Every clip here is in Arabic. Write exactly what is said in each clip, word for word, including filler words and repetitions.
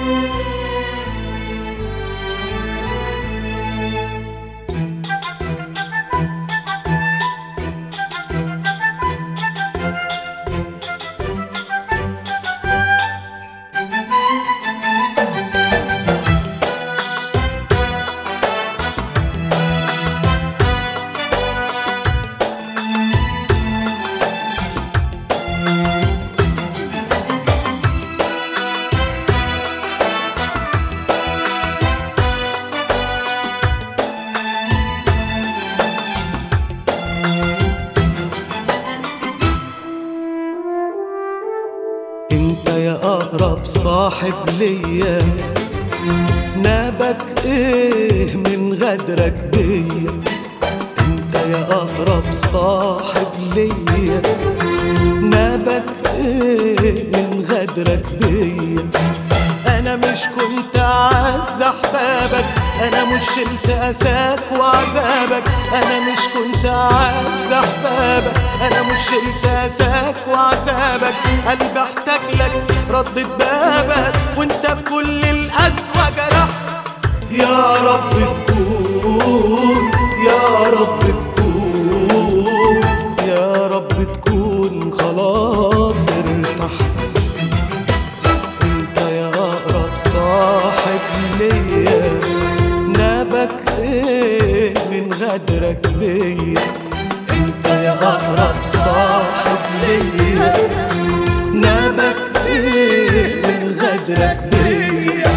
انت يا اقرب صاحب ليا، نابك ايه من غدرك بيا؟ انت يا اقرب صاحب ليا، نابك ايه من غدرك بيا؟ انا مش كنت اعز احبابك، انا مش شلت اساك وعذابك، انا مش كنت اعز احبابك، انا مش شلت اساك وعذابك. قلبي احتاج لك ردت بابك، وانت بكل القسوة جرحت. يا رب تكون، يا رب تكون، يا رب تكون خلاص ارتحت. انت يا اقرب صاحب ليا، نابك ايه من غدرك بيا؟ انت يا اقرب صاحب ليا، نابك ايه من غدرك بيا؟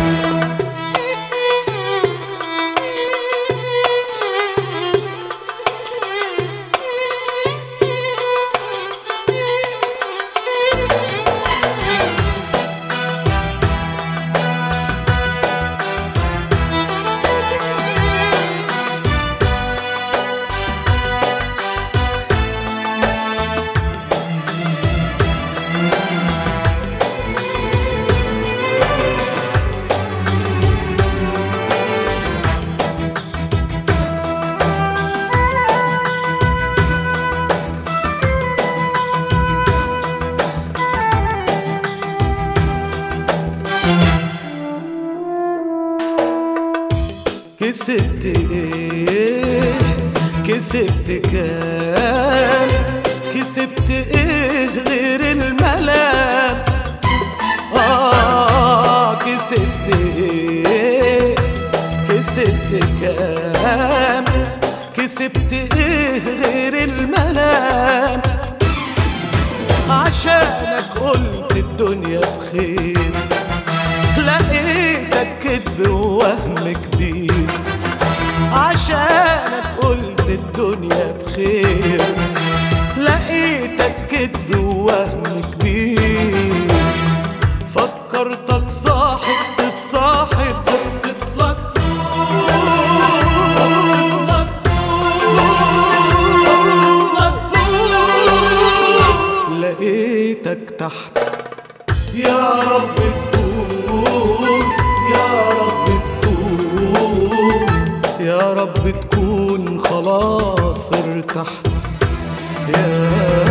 كسبت ايه؟ كسبت كام؟ كسبت ايه غير الملام؟ آه كسبت ايه؟ كسبت كام؟ كسبت ايه غير الملام؟ عشانك قلت الدنيا بخير، لقيتك كدب ووهم كبير. عشانك قلت الدنيا بخير، لقيتك كدب ووهم كبير. فكرتك صاحب تتصاحب، بصيت لك فوق، بصيت لك فوق، بصيت لك فوق، لقيتك تحت. يا رب تكون، يا رب تكون، يا رب تكون خلاص ارتحت. يا